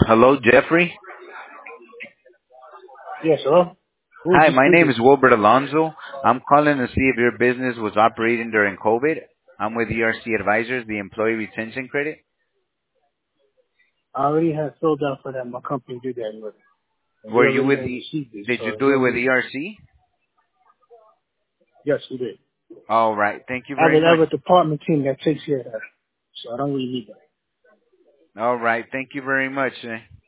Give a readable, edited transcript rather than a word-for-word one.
Hello, Jeffrey. Yes, hello? Who is Hi, this my name speaking? is Wilbert Alonso. I'm calling to see if your business was operating during COVID. I'm with ERC Advisors, the Employee Retention Credit. I already had filled out for that. My company did that already. And we Were you already with had the? received it, Did so you there's do no it with need. ERC? Yes, we did. All right. Thank you I very much. have a department team that takes care of that. So I don't really need that. All right. Thank you very much.